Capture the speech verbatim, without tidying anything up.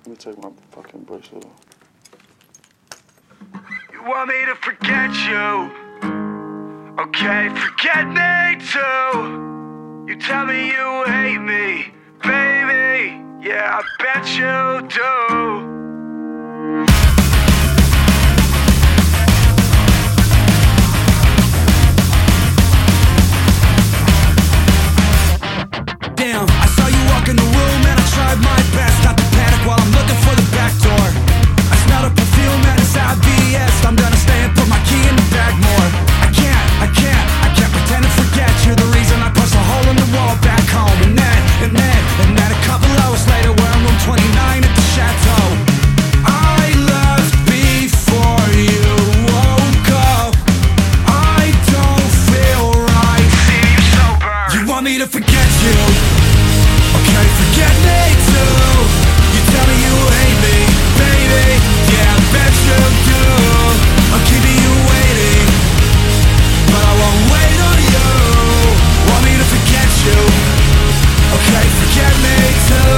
Let me take my fucking bracelet off. You want me to forget you? Okay, forget me too. You tell me you hate me, baby. Yeah, I bet you do. Damn, I saw you walk in the room and I tried my best not to panic while I'm looking for the back door. I smelled a perfume and it's obvious I'm gonna stay and put my key in the bag more. I can't, I can't, I can't pretend to forget. You're the reason I punched a hole in the wall back home. And then, and then, and then a couple hours later we're in room twenty-nine at the chateau. I left before you woke up. I don't feel right. See you sober. You want me to forget you? Okay, forget me too. You tell me you hate me, baby. Yeah, I bet you do. I'm keeping you waiting, but I won't wait on you. Want me to forget you? Okay, forget me too.